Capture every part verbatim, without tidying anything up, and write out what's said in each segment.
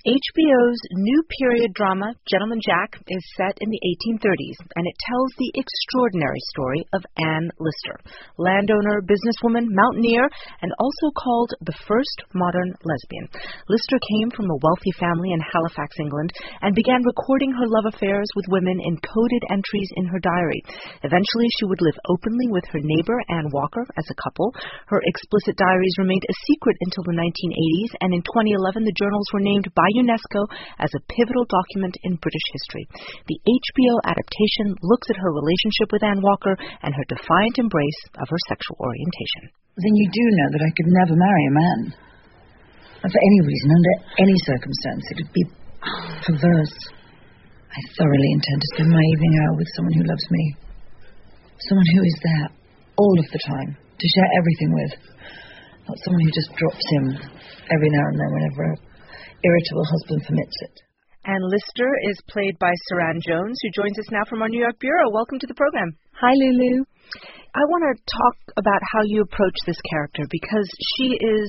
H B O's new period drama, Gentleman Jack, is set in the eighteen thirties, and it tells the extraordinary story of Anne Lister, landowner, businesswoman, mountaineer, and also called the first modern lesbian. Lister came from a wealthy family in Halifax, England, and began recording her love affairs with women in coded entries in her diary. Eventually, she would live openly with her neighbor, Anne Walker, as a couple. Her explicit diaries remained a secret until the nineteen eighties, and in twenty eleven, the journals were named by UNESCO as a pivotal document in British history. The H B O adaptation looks at her relationship with Anne Walker and her defiant embrace of her sexual orientation. Then you do know that I could never marry a man. For any reason, under any circumstance, it would be perverse. I thoroughly intend to spend my evening hour with someone who loves me. Someone who is there all of the time, to share everything with. Not someone who just drops in every now and then whenever a irritable husband permits it. Anne Lister is played by Saran Jones, who joins us now from our New York bureau. Welcome to the program. Hi, Lulu. I want to talk about how you approach this character, because she is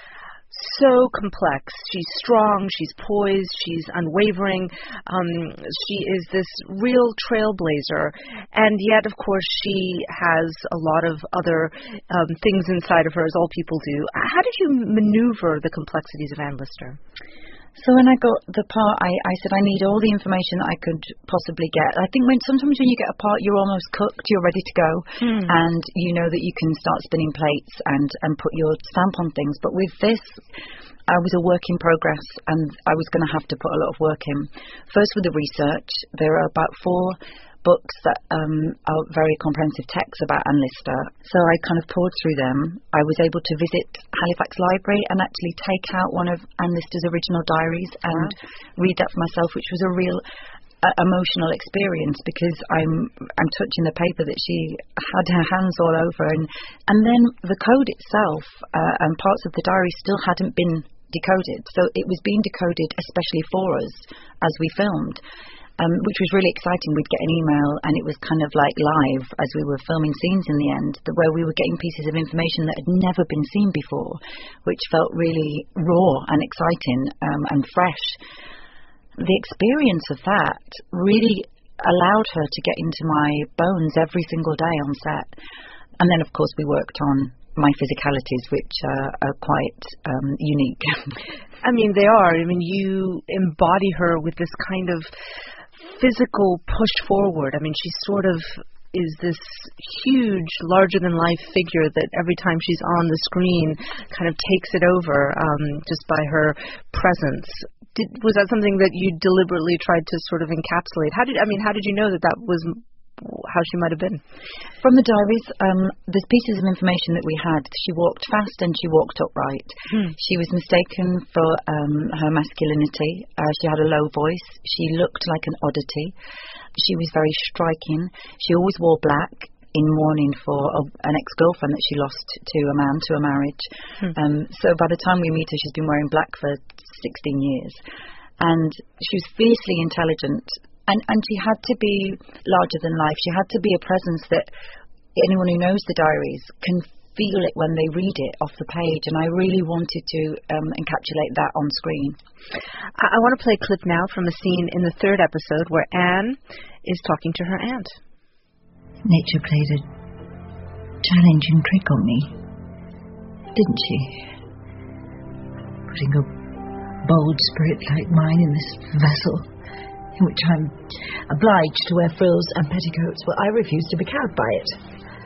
so complex. She's strong, she's poised, she's unwavering. Um, she is this real trailblazer, and yet, of course, she has a lot of other um, things inside of her, as all people do. How did you maneuver the complexities of Anne Lister? So when I got the part, I, I said I need all the information that I could possibly get. I think when sometimes when you get a part, you're almost cooked, you're ready to go, mm. and you know that you can start spinning plates and, and put your stamp on things. But with this, I was a work in progress, and I was going to have to put a lot of work in. First with the research, there are about four books that um, are very comprehensive texts about Anne Lister. So I kind of poured through them. I was able to visit Halifax Library and actually take out one of Anne Lister's original diaries and wow. read that for myself, which was a real uh, emotional experience, because I'm I'm touching the paper that she had her hands all over, and and then the code itself uh, and parts of the diary still hadn't been decoded. So it was being decoded especially for us as we filmed. Um, which was really exciting. We'd get an email, and it was kind of like live as we were filming scenes in the end, where we were getting pieces of information that had never been seen before, which felt really raw and exciting um, and fresh. The experience of that really allowed her to get into my bones every single day on set. And then, of course, we worked on my physicalities, which uh, are quite um, unique. I mean, they are. I mean, you embody her with this kind of physical push forward. I mean, she sort of is this huge, larger-than-life figure that every time she's on the screen kind of takes it over um, just by her presence. Did, was that something that you deliberately tried to sort of encapsulate? How did I mean? How did you know that that was how she might have been? From the diaries, um, there's pieces of information that we had. She walked fast and she walked upright. Hmm. She was mistaken for um, her masculinity. Uh, she had a low voice. She looked like an oddity. She was very striking. She always wore black in mourning for a, an ex-girlfriend that she lost to a man, to a marriage. Hmm. Um, so by the time we meet her, she's been wearing black for sixteen years. And she was fiercely intelligent. And, and she had to be larger than life. She had to be a presence that anyone who knows the diaries can feel it when they read it off the page. And I really wanted to um, encapsulate that on screen. I, I want to play a clip now from a scene in the third episode where Anne is talking to her aunt. Nature played a challenging trick on me, didn't she? Putting a bold spirit like mine in this vessel, in which I'm obliged to wear frills and petticoats, but I refuse to be cowed by it.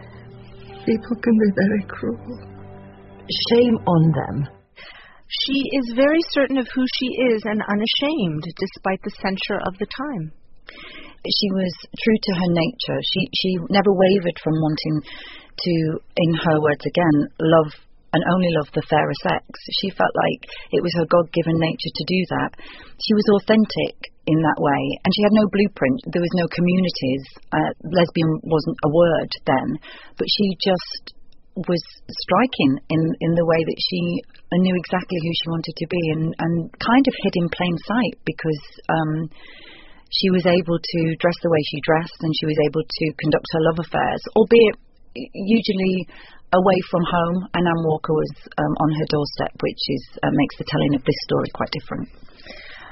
People can be very cruel. Shame on them. She is very certain of who she is and unashamed, despite the censure of the time. She was true to her nature. She she never wavered from wanting to, in her words again, love and only love the fairer sex. She felt like it was her God-given nature to do that. She was authentic in that way, and she had no blueprint. There was no communities. Uh, lesbian wasn't a word then, but she just was striking in, in the way that she knew exactly who she wanted to be, and, and kind of hid in plain sight, because um, she was able to dress the way she dressed, and she was able to conduct her love affairs, albeit usually away from home, and Anne Walker was um, on her doorstep, which is uh, makes the telling of this story quite different.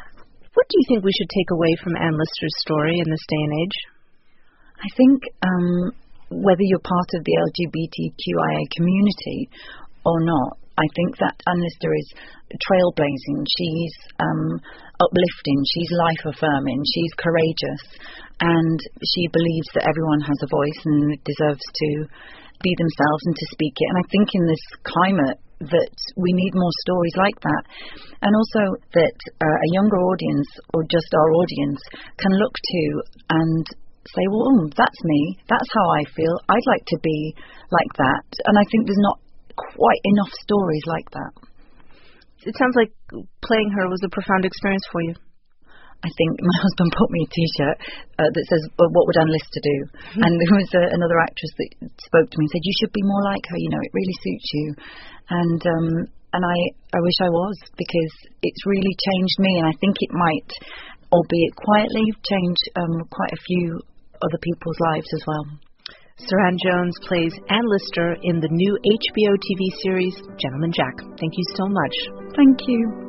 What do you think we should take away from Anne Lister's story in this day and age? I think um, whether you're part of the L G B T Q I A community or not, I think that Anne Lister is trailblazing. She's um, uplifting. She's life-affirming. She's courageous. And she believes that everyone has a voice and deserves to be themselves and to speak it. And I think in this climate that we need more stories like that. And also that uh, a younger audience, or just our audience, can look to and say, well, oh, that's me. That's how I feel. I'd like to be like that. And I think there's not quite enough stories like that. It sounds like playing her was a profound experience for you. I think my husband bought me a T-shirt uh, that says, well, what would Anne Lister do? Mm-hmm. And there was uh, another actress that spoke to me and said, you should be more like her, you know, it really suits you. And um, and I, I wish I was, because it's really changed me, and I think it might, albeit quietly, change um, quite a few other people's lives as well. Suranne Jones plays Anne Lister in the new H B O T V series, Gentleman Jack. Thank you so much. Thank you.